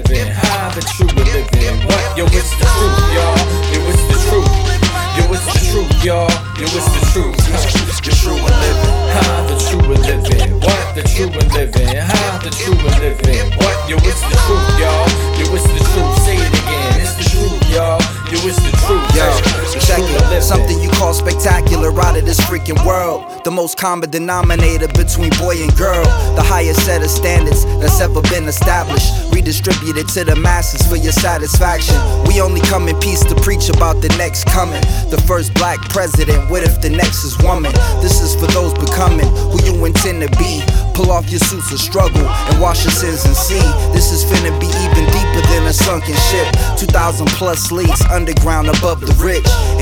living, the true we're living. What? Yo, it's the truth, y'all. Yo, it's the truth. Yo, it's the truth, y'all. Yo, it's the truth. The true we're living. The true we're living. What? The true we're living. The true we're living. What? Yo, it's the truth, y'all. Yo, it's the truth. Say it again. It's the truth, y'all. Yo, it's the truth. Yo, check it. Something you call spectacular out of this freaking world. The most common denominator between boy and girl. The highest set of standards that's ever been established. Redistributed to the masses for your satisfaction. We only come in peace to preach about the next coming. The first black president, what if the next is woman? This is for those becoming who you intend to be. Pull off your suits of struggle and wash your sins and see. This is finna be even deeper than a sunken ship. 2,000 plus leagues underground above the rich.